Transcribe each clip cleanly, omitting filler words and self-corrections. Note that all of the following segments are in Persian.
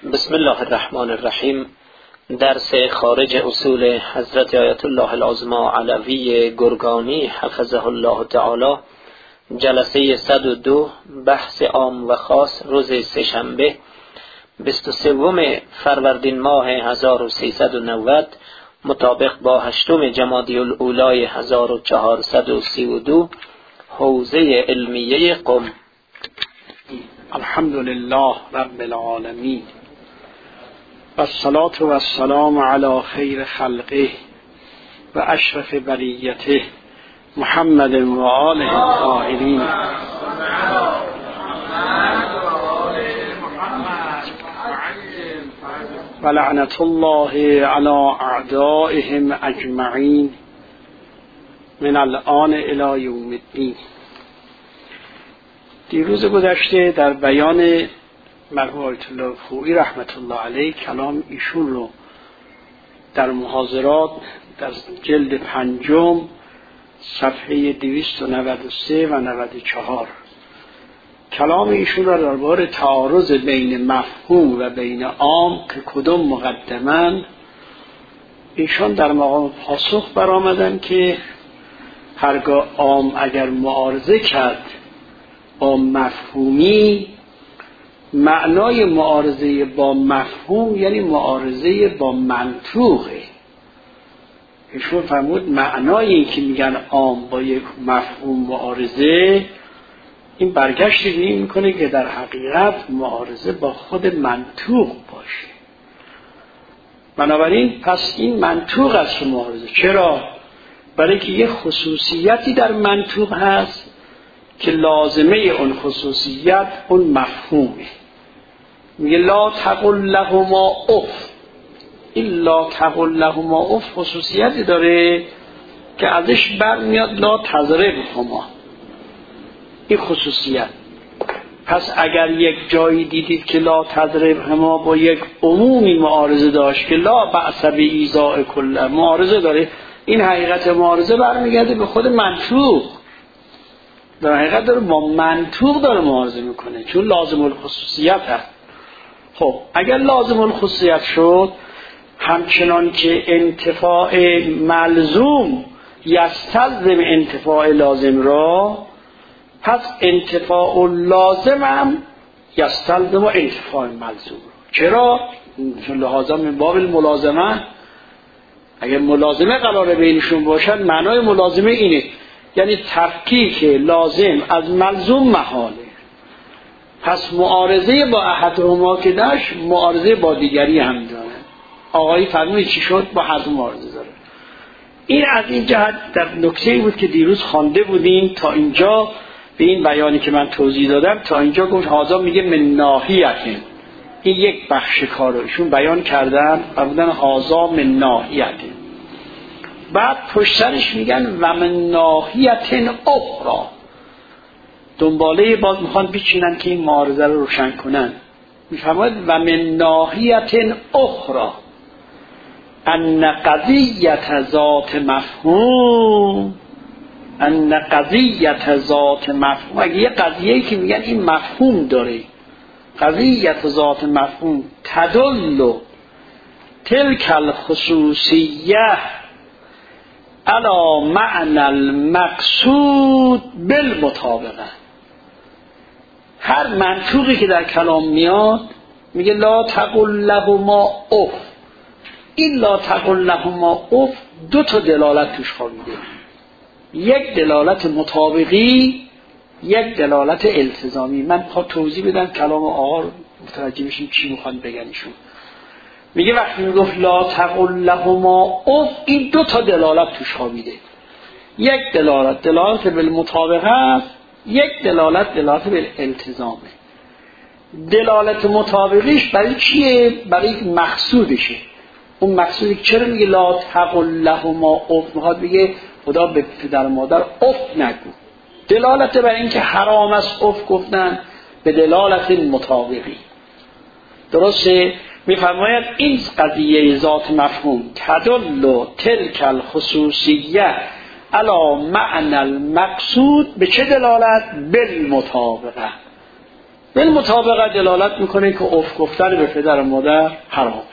بسم الله الرحمن الرحیم. درس خارج اصول حضرت آیت الله العظمی علوی گرگانی حفظه الله تعالی، جلسه 102، بحث عام و خاص، روز سه‌شنبه 23 فروردین ماه 1390 مطابق با 8 جمادی الاولی 1432، حوزه علمیه قم. الحمد لله رب العالمین و الصلاة و السلام علی خیر خلقه و اشرف بریته محمد و آله الطاهرین. و لعنت الله علی اعدائهم اجمعین من الآن الی یوم الدین. دیروز گذشته در بیان مرحوم آیت الله خویی رحمت الله علیه کلام ایشون رو در محاضرات در جلد 5 صفحه 293 و 94 کلام ایشون را درباره تعارض بین مفهوم و بین عام که کدام مقدمن، ایشان در مقام پاسخ برآمدن که هرگاه عام اگر معارضه کرد با مفهومی، معنای معارضه با مفهوم یعنی معارضه با منطوقه. ایشون فرمود معنای این که میگن عام با یک مفهوم معارضه، این برگشت دیگه میکنه که در حقیقت معارضه با خود منطوق باشه. بنابراین پس این منطوق است معارضه. چرا؟ برای که یک خصوصیتی در منطوق هست که لازمه اون خصوصیت اون مفهومه. میگه لا تقل لهما اف. این لا تقل لهما اف خصوصیتی داره که ازش برمیاد لا تضربهما. این خصوصیت. پس اگر یک جایی دیدید که لا تضربهما با یک عمومی معارضه داشت که لا بأس بإیذاء کل معارضه داره، این حقیقت معارضه برمیگرده به خود منطوق. در حقیقت داره با منطوق داره معارضه میکنه، چون لازم الخصوصیت هست. خب اگر لازم الخصوصیت شد، همچنان که انتفاع ملزوم یستلزم انتفاع لازم را، پس انتفاع لازم هم یستلزم انتفاع ملزوم را. چرا؟ چون لحاظا من باب الملازمه، اگر ملازمه قراره بینشون باشد، معنای ملازمه اینه یعنی تفکیک لازم از ملزوم محاله. پس معارضه با احدهما که داشت، معارضه با دیگری هم داره. آقایی فرمودید چی شد؟ با هر دو معارضه داره. این از این جهت در نکته‌ای بود که دیروز خوانده بودیم. تا اینجا به این بیانی که من توضیح دادم، تا اینجا گفت هازا میگه من ناحیته. این یک بخش کارشون بیان کردن و بودن هازا من ناحیته. بعد پشترش میگن و من ناحیت اخرى. دنباله باز میخوان بچینن که این معارضه رو روشن کنن. میفرماید و من ناحیت اخرى ان قضیت ذات مفهوم، ان قضیت ذات مفهوم. اگه یه قضیه‌ای که میگن این مفهوم داره، قضیت ذات مفهوم تدل تلک الخصوصیه علی معنی المقصود بالمطابقه. هر منطوقی که در کلام میاد میگه لا تقل لهما اف. این لا تقل لهما اف 2 تا دلالت توش خوابیده. یک دلالت مطابقی، یک دلالت التزامی. من میخوام توضیح بدم کلام آقا رو متوجه بشیم چی میخوان بگن ایشون. میگه وقتی میگفت لا تقل لهما اف، این 2 تا دلالت توش خوابیده. یک دلالت بالمطابقه است، یک دلالت بالالتزامه. دلالت مطابقیش برای چیه؟ برای مقصودشه. اون مقصودی که چرا میگه لا تقل لهما اف، میخواد بگه خدا به پدر مادر اف نگو. دلالت برای اینکه حرام است اف گفتن به دلالت مطابقی. درسته؟ میفرماید این قضیه ذات مفهوم تدل تلک الخصوصیه علی معنی المقصود. به چه دلالت؟ بالمطابقه. بالمطابقه دلالت میکنه که اف گفتن به پدر و مادر حرامه.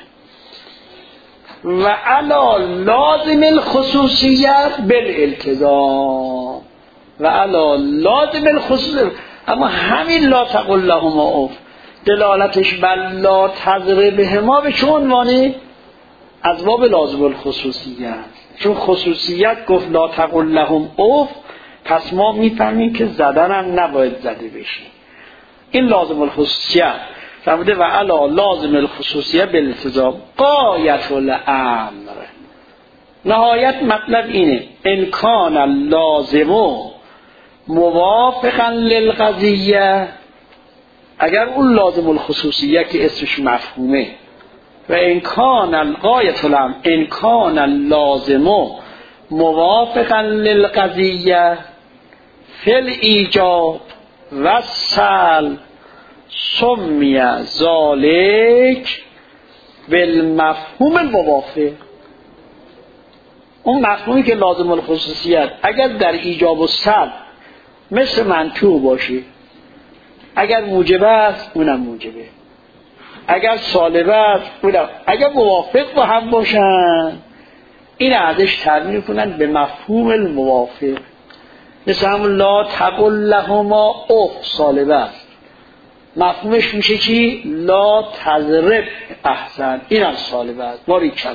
و علا لازم الخصوصیت بالالتزام، و علا لازم الخصوصیت، اما همین لا تقل لهما اف دلالتش بر لا تضربهما به چه عنوانه؟ از باب لازم الخصوصیت، چون خصوصیت گفت لا تقل لهم اف، پس ما میفهمیم که زدن هم نباید زده بشه. این لازم الخصوصیت فرموده و علا لازم الخصوصیت بالالتزام غایت الامر. نهایت مطلب اینه ان کان اللازم موافقا للقضیه، اگر اون لازم الخصوصیه که اسمش مفهومه، و ان کان الغایت الامر ان کان اللازم موافقا للقضیه فی الایجاب و سلب سمی ذالک بالمفهوم الموافق. اون مفهومی که لازم الخصوصیت اگر در ایجاب و سلب مثل منطوق باشه، اگر موجب است اونم موجبه، اگر سالب است اونم، اگر موافق با هم باشن این ازش تعبیر کنن به مفهوم الموافق. مثل همون لا تقل لهما اف سالب است، مفهومش میشه چی؟ لا تضرب احسن، این هم سالب است. باریکالله.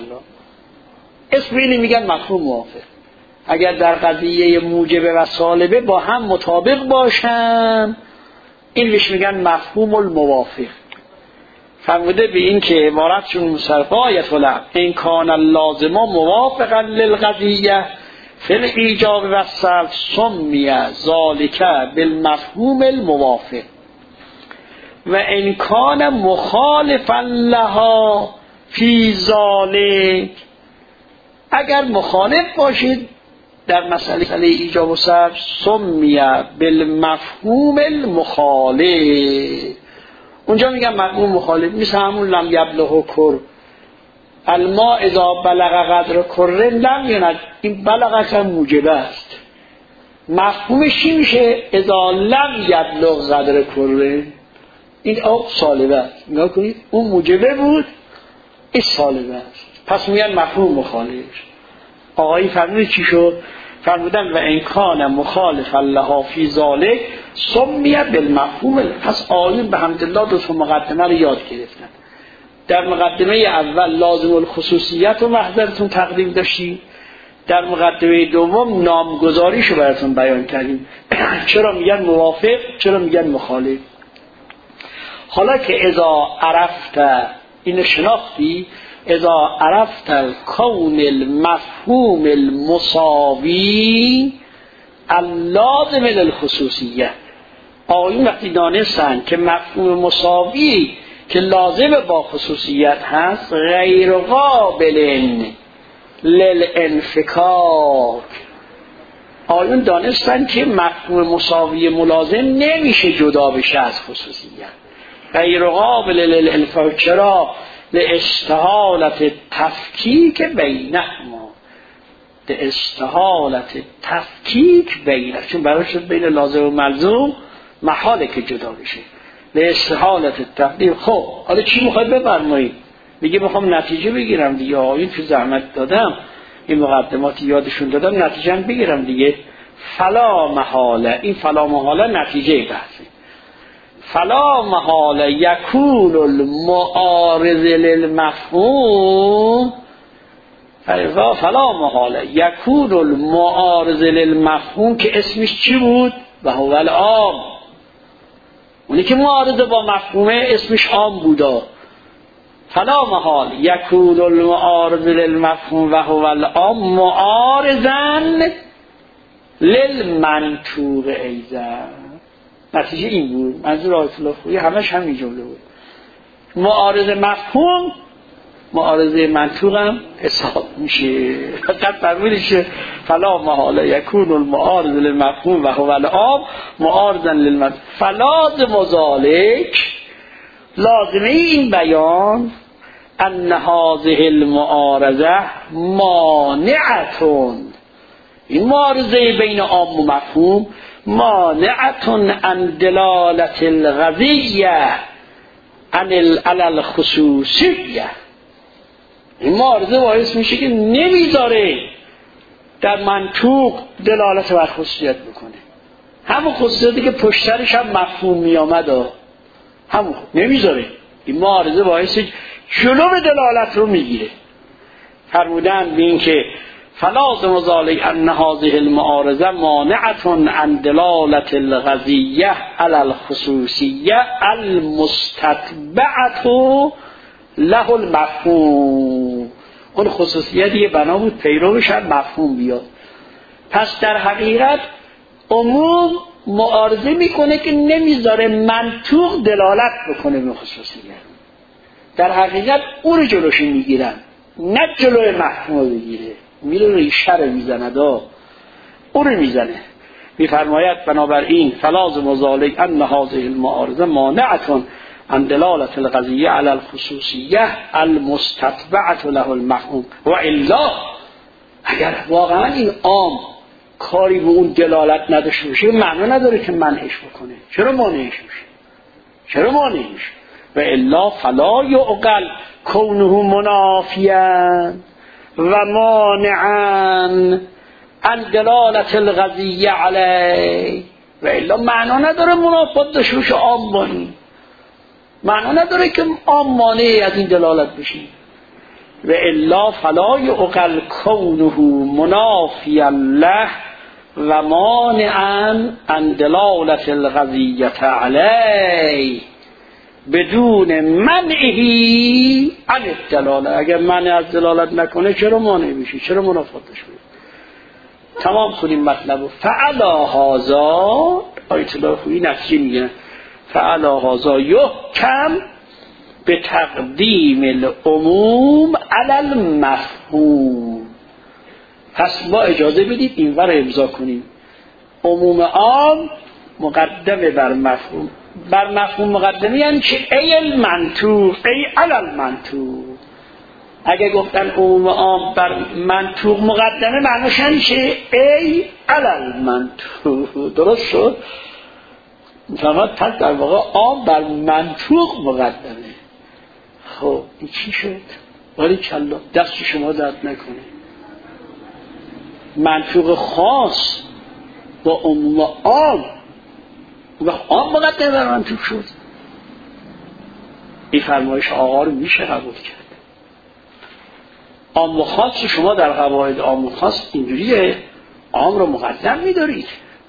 اسم اینی میگن مفهوم موافق. اگر در قضیه موجبه و سالبه با هم مطابق باشن این بهش میگن مفهوم الموافق. فرموده به این که عبارتشون مصرفایت الامر ان کان اللازم موافقا للقضیه فی الایجاب و السلب سمی ذالک بالمفهوم الموافق و ان کان مخالفا لها فی ذالک، اگر مخالف باشید در مسئله ایجاب و سلب سمی بالمفهوم المخالف. اونجا میگم مفهوم مخالف مثل همون لم یبلغ کر الماء اذا بلغ قدر کر لم یند، این بلغ که موجبه است، مفهومش چی میشه؟ اذا لم یبلغ قدر کر، این آب سالبه است. نگاه کنید اون موجبه بود این سالبه است، پس میگن مفهوم مخالف. آقایی فرمودید چی شد؟ فرمودن و ان کان مخالفا لها فی ذالک سمی بالمفهوم. پس آیون به حمدالله دو تا مقدمه رو یاد گرفتن. در مقدمه اول لازم الخصوصیت رو محضرتون تقدیم داشتیم، در مقدمه دوم نامگذاریش رو براتون بیان کردیم. چرا میگن موافق، چرا میگن مخالف. حالا که اذا عرفت اینو شناختی، اذا عرفت کون المفهوم المساوی اللازم للخصوصیه، آیون وقتی دانستن که مفهوم مساوی که لازم با خصوصیت هست غیر قابل للانفکاک، آیون دانستن که مفهوم مساوی ملازم نمیشه جدا بشه از خصوصیت، غیر قابل للانفکاک. چرا؟ لاستحالت تفکیک بینهما، لاستحالت تفکیک بینه، چون برای شد بین لازم و ملزوم محاله که جدا بشه، لاستحالت تفکیک. خب حالا چی میخواید بفرمایید؟ میگه میخوام نتیجه بگیرم دیگه، این تو زحمت دادم این مقدماتی یادشون دادم نتیجه بگیرم دیگه. فلا محاله، این فلا محاله نتیجه بحثه. فلا محاله یکون المعارض للمفهوم، فلا محاله یکون المعارض للمفهوم که اسمش چی بود؟ و هو العام. اونی که معارض با مفهومه اسمش عام بودا. فلا محال یکون المعارض للمفهوم و هو العام معارضا للمنطوق ایضا. نتیجه این بود. منظور آیت الله خویی همش همین جمله بود. معارض مفهوم معارض منطوق هم حساب میشه. فقط فرمودش فلا محاله یکون المعارض للمفهوم و هو العام معارضا للمفهوم. فلازم ذالک، لازمه این بیان ان هذه المعارضه مانعتون، این معارضه بین عام و مفهوم مانعة عن دلالة القضیه علی الخصوصیه. این معارضه باعث میشه که نمیذاره در منطوق دلالت بر خصوصیت بکنه. همون خصوصیتی که پشترش هم مفهوم میامد همون نمیذاره. این معارضه باعث جلو دلالت رو میگیره. فرمودن به این که فلازم ذلک ان هذه المعارضه مانعة عن دلالة القضیه علی الخصوصیه المستتبعة له المفهوم. اون خصوصیتی بنا بود پیروش هم مفهوم بیاد. پس در حقیقت عموم معارضه میکنه که نمیذاره منطوق دلالت بکنه به خصوصیت. در حقیقت اون رو جلوش میگیرن، نه جلوی مفهوم رو بگیره. میره ریشه رو میزنه اون رو میزنه. میفرماید بنابراین فلازم ذلک ان هذه المعارضه مانعة عن دلالة القضیه علی الخصوصیه المستتبعة له المفهوم. و الا اگر واقعا این عام کاری به اون دلالت نداشته باشه معنی نداره که منعش بکنه. چرا مانعش میشه؟ و الا فلا یعقل کونه منافیا و مانعا عن دلالة القضیه علیه. و الا معنا نداره منافات داشته باشه عام بانی، معنا نداره که عام مانعی از این دلالت بشه. و الا فلا یعقل کونه منافیا له و مانعا عن دلالة القضیه علیه بدون منعه عن الدلاله. اگر منع از دلالت نکنه چرا مانع میشه؟ چرا منافات داشته؟ تمام کنیم مطلبو. فعلا هذا آیت الله خویی نفسی میگن فعلا هذا یحکم به تقدیم العموم علی المفهوم. پس ما اجازه بدید این ور امضا کنیم. عموم عام مقدمه بر مفهوم. بر مفهوم مقدمه یعنی که ای المنطوق ای علی المنطوق. اگه گفتن عموم عام بر منطوق مقدمه معنیش یعنی که ای علی المنطوق. درست شد؟ میفهمد پس در واقع عام بر منطوق مقدمه. خب این چی شد؟ ولی کلا دست شما درد نکنه. منطوق خاص با عموم عام و عام مقدمه بر منطوق شد. این فرمایش آقا رو میشه قبول کرد. عام و خاص شما در قواعد عام و خاص اینجوریه، عام رو مقدم میدارید.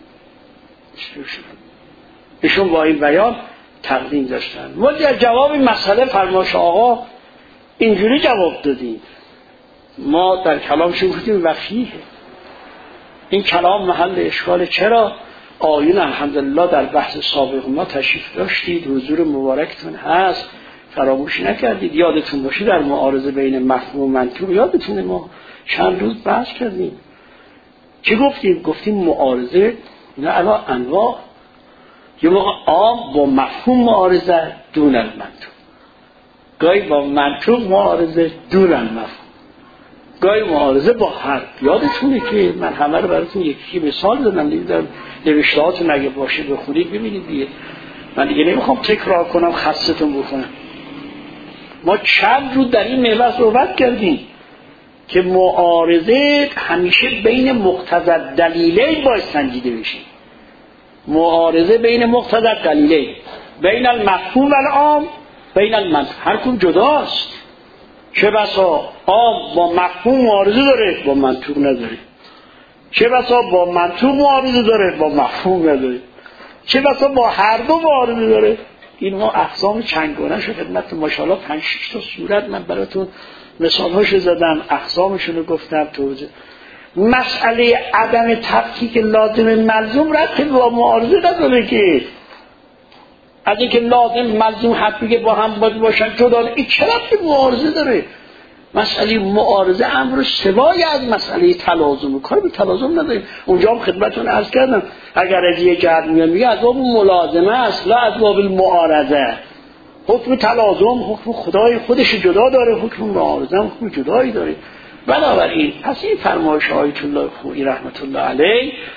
ایشون با این بیان تقدیم داشتن. ما در جواب این مسئله فرمایش آقا اینجوری جواب دادیم. ما در کلامشون گفتیم وفیه. این کلام محل اشکال. چرا؟ آیون الحمدلله در بحث سابق ما تشریف داشتید، حضور مبارکتون هست، فراموش نکردید. یادتون باشه در معارضه بین مفهوم و منطوق یادتونه ما چند روز بحث کردیم. چی گفتیم؟ گفتیم معارضه نه علا انواع. یه موقع عام با مفهوم معارضه دون المنطوق، گاهی با منطوق معارضه دون المفهوم، گاهی معارضه با حرف. یادتونه که من همه رو براتون یکی مثال دادم دیگه. در نوشتهاتون اگه باشه بخونید ببینید دیگه. من دیگه نمیخوام تکرار کنم خستتون بکنم. ما چند روز در این محور صحبت کردیم که معارضه همیشه بین مقتضی دلیلین باید سنجیده بشه. معارضه بین مقتضی دلیلین، بین المفهوم و العام، بین المنطوق. هر کدوم جداست. چه بسا عام با مفهوم معارضه داره با منطوق نداره، چه بسا با منطوق معارضه داره با مفهوم نداره، چه بسا با هر دو معارضه داره. اینها اقسام چندگانه شو خدمت ماشاءالله 5-6 تا صورت من براتون مثالهاشو زدم، اقسامشون رو گفتم. توجه مسئله عدم تفکیک لازم ملزوم ربطی با معارضه نداره که از اینکه لازم ملزوم حرفی که با هم باشن جدا، این چه ربطی معارضه داره؟ مسئله معارضه امر سوای از مسئله تلازم، کار به تلازم نداره. اونجا هم خدمتتون عرض کردم اگر از یه جهت میگه از باب ملازمه است لا از باب المعارضه. حکم تلازم حکم خدای خودش جدا داره، حکم معارضه حکم جدایی داره. بنابراین پس این فرمایش آیت الله خویی رحمت الله علیه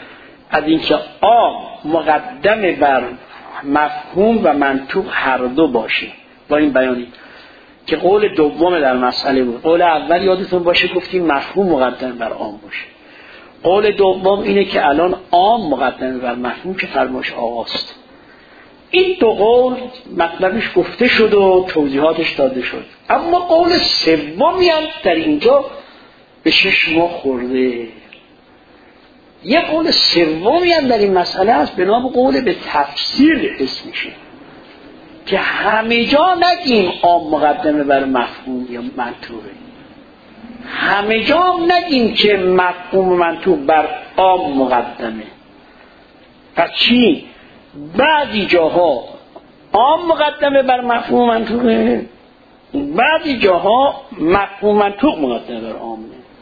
از اینکه عام مقدم بر مفهوم و منطوق هر دو باشه. با این بیانی که قول دوم در مسئله بود. قول اول یادتون باشه گفتیم مفهوم مقدم بر عام باشه. قول دوم اینه که الان عام مقدم بر مفهوم که فرمایش آقاست. این دو قول مطلبش گفته شد و توضیحاتش داده شد. اما قول سومی هم در اینجا به چشم ما خورده. یه قول سومی هم در این مسئله هست به نام قول به تفسیر اسم میشه که همه جا نگیم عام مقدمه بر مفهوم یا منطوقه، همه جا نگیم که مفهوم و منطوق بر عام مقدمه. پس چی؟ بعضی جاها عام مقدمه بر مفهوم و منطوقه، بعضی جاها مفهوم و منطوق مقدمه بر عامه.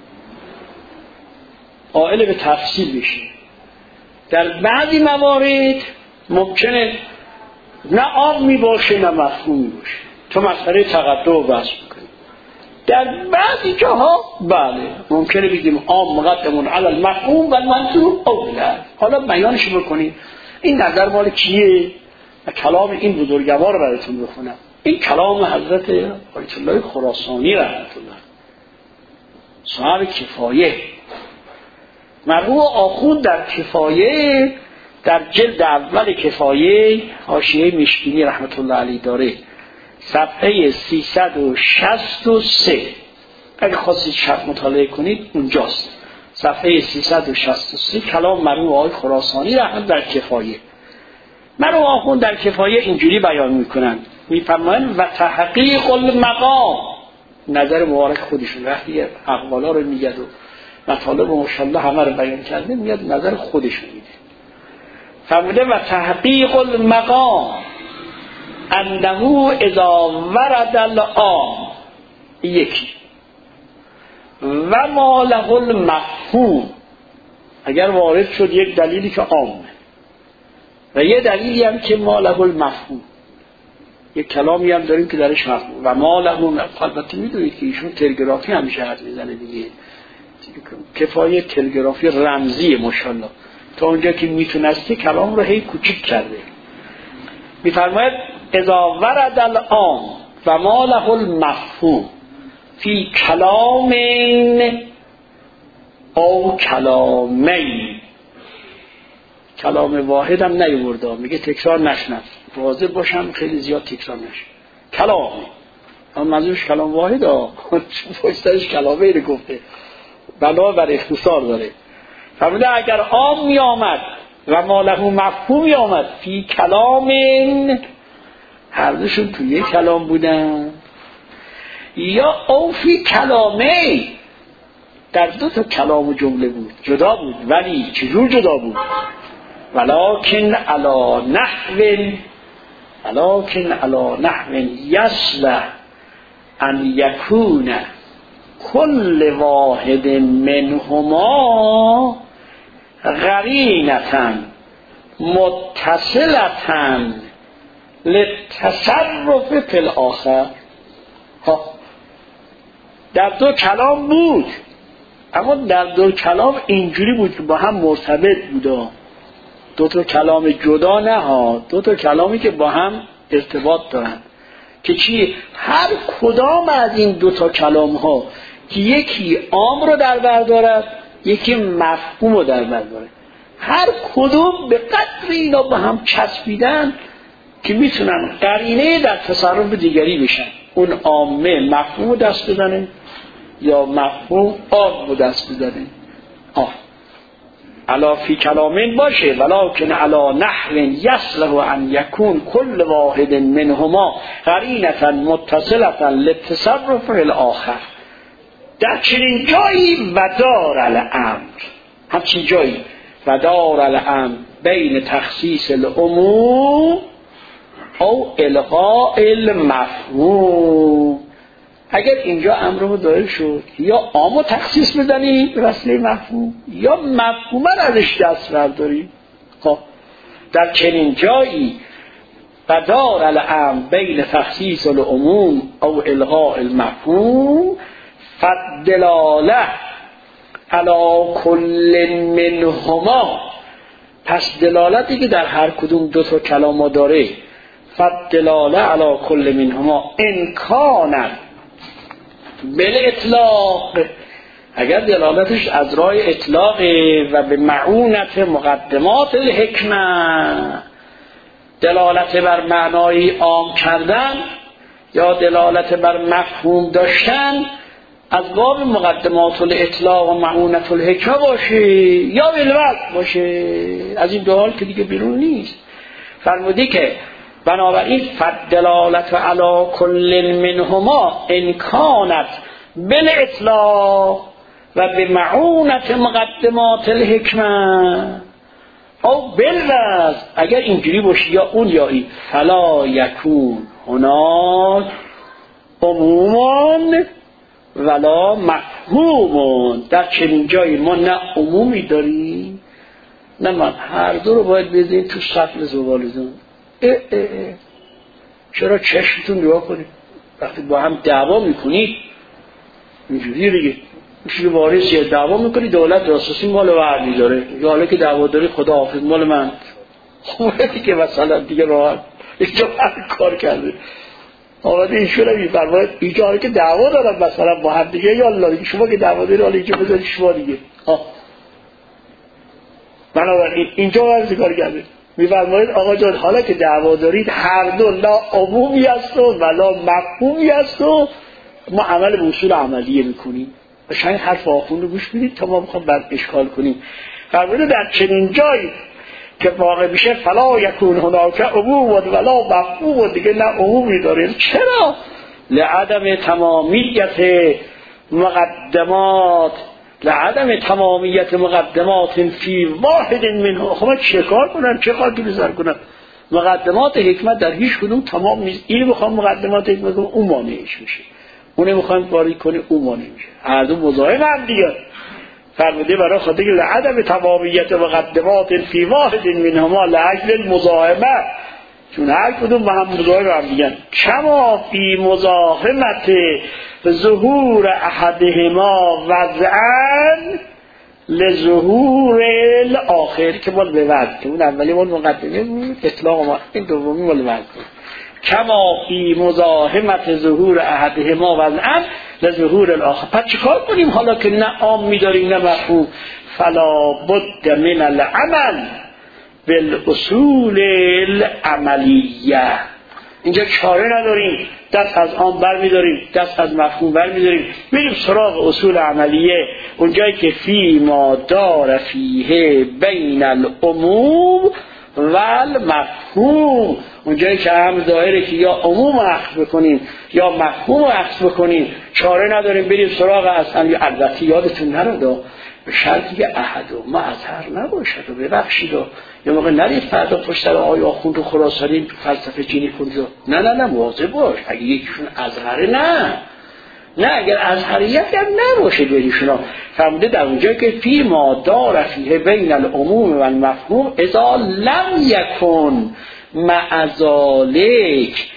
قائل به تفصیل بشه. در بعضی موارد ممکنه نه عام می باشه نه مفهوم می باشه، تو مسئله تقدم رو بحث میکنیم. در بعضی جاها بله ممکنه بگیم عام مقدمون علی المفهوم و المنطوق اولا. حالا بیانش بکنیم. این نظر مال کیه؟ و کلام این بزرگوار رو براتون بخونم. این کلام حضرت آیت الله خراسانی رحمت الله صاحب کفایه، مرحوم آخوند در کفایه، در جلد اول کفایه حاشیه مشکینی رحمت الله علیه داره، صفحه 363 اگه خواستید شب مطالعه کنید اونجاست. صفحه 363 کلام مرحوم آقای خراسانی رحمت در کفایه. مرحوم آخوند در کفایه اینجوری بیان میکنن، میفرمایند و تحقیق المقام، نظر مبارک خودشون وقتی اقوالا رو میگه و مطالب ماشاءالله همه رو بیان کرده میاد نظر خودشون میده. فرموده و تحقیق المقام انه اذا ورد العام یکی و ما له المفهوم، اگر وارد شد یک دلیلی که عامه و یه دلیلی هم که ما له المفهوم، یک کلامی هم داریم که درش مفهوم و ما له. البته میدونید که ایشون تلگرافی همیشه حرف میزنه دیگه، کفایه تلگرافی رمزی ماشاءالله تا اونجا که میتونسته کلام رو هی کوچیک کرده. میفرماید اذا ورد العام و ما له المفهوم فی کلام او کلامین، کلام واحد هم نیورده، میگه تکرار نشنم، واضح باشم خیلی زیاد تکرار نشه. کلام اما منظورش کلام واحد ها، پشتش کلامه رو گفته بنا بر اختصار داره. فرموده اگر عام می آمد و ما له مفهوم می آمد فی کلام، هر دوشون توی یک کلام بودن، یا او فی کلامه، در دو تا کلام و جمله بود، جدا بود. ولی چجور جدا بود؟ ولکن علی نحو یصلح ان یکون کل واحد منهما قرینة متصلة للتصرف فی الاخر. در دو کلام بود، اما در دو کلام اینجوری بود که با هم مرتبط بودا، دو تا کلام جدا نه ها، دو تا کلامی که با هم ارتباط دارن. که چی؟ هر کدام از این دو تا کلام ها که یکی عام رو در بر دارد یکی مفهوم رو در بر دارد، هر کدوم به قدر اینا با هم چسبیدن که میتونن قرینه در تصرف دیگری بشن. اون عامه مفهوم رو دست بزنه یا مفهوم عام رو دست بزنه. علا فی کلامین باشه ولکن علا نحو یصلح ان یکون کل واحد منهما قرینة متصلة للتصرف الاخر. در چنین جایی و دار الامر، همچین جایی و دار الامر بین تخصیص العموم او الغاء المفهوم. اگر اینجا امر رو داره شد یا عامو تخصیص بدنی وسیله مفهوم یا مفهوم ازش دست برداری. در چنین جایی و دار الامر بین تخصیص العموم او الغاء المفهوم فالدلاله علی کل منهما پس دلالتی که در هر کدوم دو تا کلام داره، فدلاله علی کل منهما ان کانت بالاطلاق، اگر دلالتش از راه اطلاق و به معونت مقدمات الحکمه، دلالت بر معنای عام کردن یا دلالت بر مفهوم داشتن از باب مقدمات الاطلاق و معونت الحکمه باشه یا بالوقت باشه، از این دو حال که دیگه بیرون نیست. فرمودی که بنابراین فدلالت علی کل منهما ان کانت بالاطلاق و به معونت مقدمات الحکمه او بالوقت، اگر اینجوری باشه یا اون یا این، فلا یکون هناک عمومان ولا مفهومون. در چنین جایی ما نه عمومی داریم نه من، هر دو رو باید بزنید تو سطل زبالزون. چرا چشمتون دعا کنید وقتی با هم دعوا میکنید اینجوری دیگه میشه وارث دعوا میکنی، دولت اساسی مال وردی داره، یا حالا که دعوا داری خدا حافظ مال من، خوبه دیگه مثلا دیگه راحت اینجا کار کرده. آمده ایشون هم میفرماید اینجا حالا که دعوا دارن مثلا با هم دیگه، یا الله دیگه شما که دعوا داری حالا اینجا بذاری شما دیگه. بنابراین اینجا ورزی کار کرده، میفرماید آقا جان حالا که دعوا دارید هر دو لا عمومی است و لا مفهومی است و ما عمل به اصول عملیه میکنیم. شاید حرف آخوند رو گوش بدید تا ما بخوام بعد اشکال کنیم. فرموده در چنین جایی که واقع میشه فلا یکون هناک عموم ولا مفهوم، دیگه نه عمومی داره. چرا؟ لعدم تمامیت مقدمات، لعدم تمامیت مقدمات فی واحد منه. خب چه کار کنن، چه خاکی بزر کنن؟ مقدمات حکمت در هیچ کدوم تمام نیست. اینو بخوام مقدمات حکمت کنم اون مانعش میشه، اونه میخوایم وارد کنه اون مانع میشه، هر دو مضاعف هم دیگه. فرموده برای خاطر که لعدم تمامیت مقدمات فی واحد منهما لاجل المزاحمه، چون هر کدوم با هم مضاعف هم دیگه. کما فی مزاحمت ظهور احدهما وضعا لظهور الاخر، که مال به وضع، که اون اولی مال مقدمه بود اطلاق ما، این دومی مال وضع. کما فی مزاحمت ظهور احدهما وضعا لظهور الاخر. پس چیکار کنیم حالا که نه عام می‌داریم نه مفهوم؟ فلا بد من العمل بالاصول العملیه. اینجا چاره نداریم، دست از عام برمی‌داریم، دست از مفهوم برمی‌داریم، بریم سراغ اصول عملیه، اونجایی که فی ما دار فیه بین العموم و المفهوم، اونجایی که هم ظاهره که یا عموم اخذ بکنیم یا مفهوم اخذ بکنیم، چاره نداریم بریم سراغ اصلا. البته یادتون نره به شرطی که احدهما اظهر نباشد و ببخشید یا موقع نرید فردا پشت سر آقای آخوند و خراسانی تو فلسفه چینی کنید. نه مواظب باش، اگه یکیشون اظهره نه اگر اظهریت هم نباشه بریشونا. فرموده در اونجایی که فی ما دار فیه بین العموم و المفهوم اذا لم یکن مع ذالک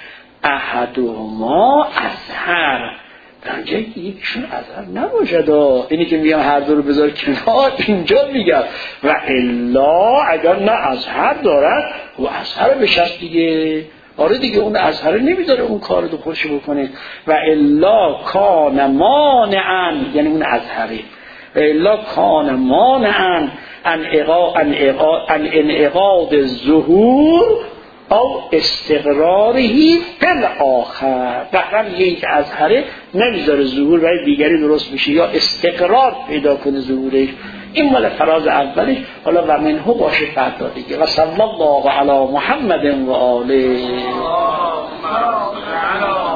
احدهما اظهر، در اونجایی که یکیشون اظهر نباشد. اینی که میگم هر دو رو بذار کنار، اینجا میگم و الا اگر نه اظهر دارد و اظهر بشست دیگه. آره دیگه اون اظهر نمیذاره اون کار رو خودش بکنه. و الا کان مانعا، یعنی اون اظهره، و الا کان مانعا ان انعقاد الظهور او استقرارهی فل آخر. بحرم یه این که اظهره نمیذاره ظهور برای دیگری درست بشه یا استقرار پیدا کنه ظهورش. این مال فراز اولش، حالا و منه باشه فردا دیگه. و صلی الله علی محمد و آله.